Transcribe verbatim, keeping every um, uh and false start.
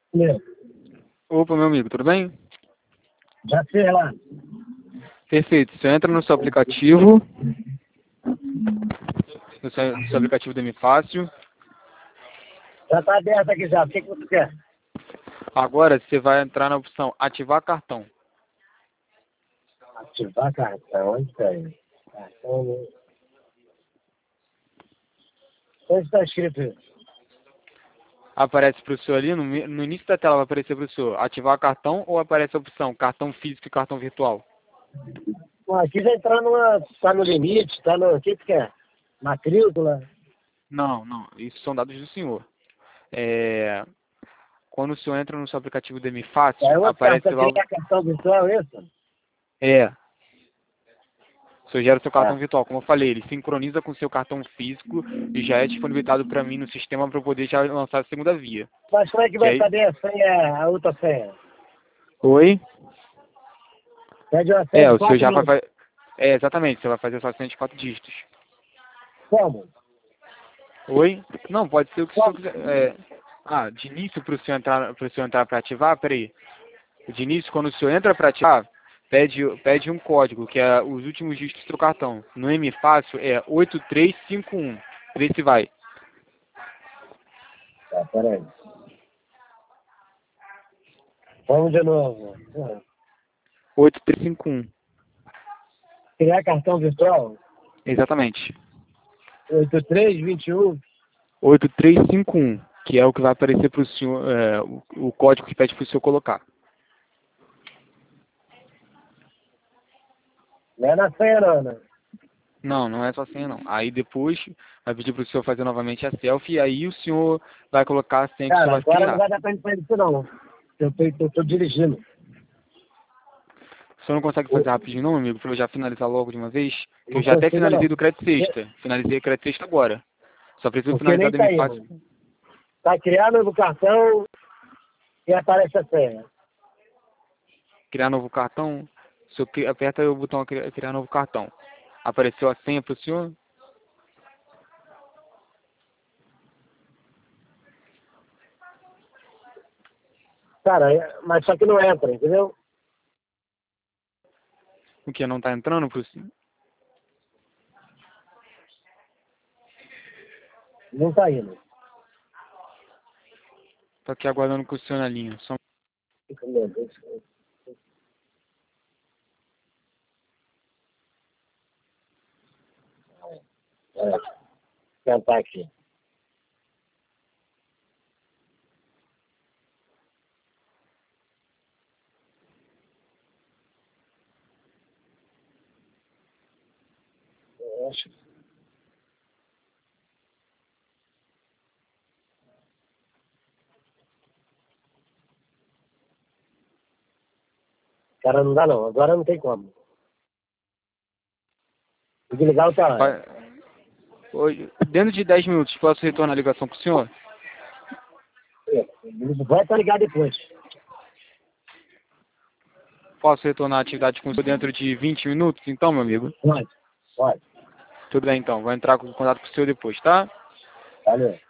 Meu, Opa, meu amigo, tudo bem? já sei lá. Perfeito. Você entra no seu aplicativo, no seu, no seu aplicativo do M Fácil. Já tá aberto aqui já. O que, que você quer? Agora você vai entrar na opção ativar cartão. Ativar cartão, onde tá aí? Cartão, né? Onde está escrito isso? Aparece para o senhor ali, no, mi- no início da tela vai aparecer para o senhor ativar cartão ou aparece a opção cartão físico e cartão virtual? Bom, aqui já entrar numa. Tá no limite, tá no. O que que quer? Matrícula. Não, não. Isso são dados do senhor. É, quando o senhor entra no seu aplicativo do M É Fácil, outro aparece cartão, lá. o- criar cartão virtual, é isso? É, o senhor gera o seu cartão Tá. virtual. Como eu falei, ele sincroniza com o seu cartão físico e já é disponibilizado para mim no sistema para eu poder já lançar a segunda via. Mas como é que Que vai aí... saber a senha, a outra senha? Oi? Pede uma senha É, de o senhor quatro já vai números. fazer. É, exatamente, você vai fazer só cento e quatro dígitos. Como? Oi? Não, pode ser o que o senhor Como? quiser. É... Ah, de início para o senhor entrar para o senhor entrar para ativar, peraí. De início, quando o senhor entra para ativar, pede, pede um código, que é os últimos dígitos do seu cartão. No M Fácil é oito três cinco um. Vê se vai. Tá, peraí. Vamos de novo. oito três cinco um. Criar cartão virtual? Exatamente. oito três dois um. oito três cinco um, que é o que vai aparecer para o senhor, é, o, o código que pede para o senhor colocar. Não é na senha, não, né? Não, não é só senha não. Aí depois vai pedir para o senhor fazer novamente a selfie e aí o senhor vai colocar a senha que o senhor Cara, vai agora não criar. vai dar pra ir pra isso, não. Eu tô, eu tô dirigindo. O senhor não consegue fazer rapidinho não, amigo, para eu já finalizar logo de uma vez? Que eu Não já até consigo, finalizei não. do crédito sexta. Finalizei o crédito sexta agora. Só preciso Porque finalizar nem do tá M Fácil. indo. Tá criando novo cartão e aparece a senha. Criar novo cartão. O senhor cri- aperta o botão criar, criar novo cartão. Apareceu a senha para o senhor? Cara, é- mas só que não entra, entendeu? O que não está entrando para o senhor? Não tá indo. Estou aqui aguardando com o senhor na linha. Só... Meu Deus. É, tentar aqui. Eu acho. Cara, não dá não. Agora não tem como. Tem que ligar outra hora. Vai- Oi, dentro de dez minutos, posso retornar a ligação com o senhor? Vai estar ligado depois. Posso retornar a atividade com o senhor dentro de vinte minutos, então, meu amigo? Pode. Pode. Tudo bem, então. Vou entrar com contato com o senhor depois, tá? Valeu.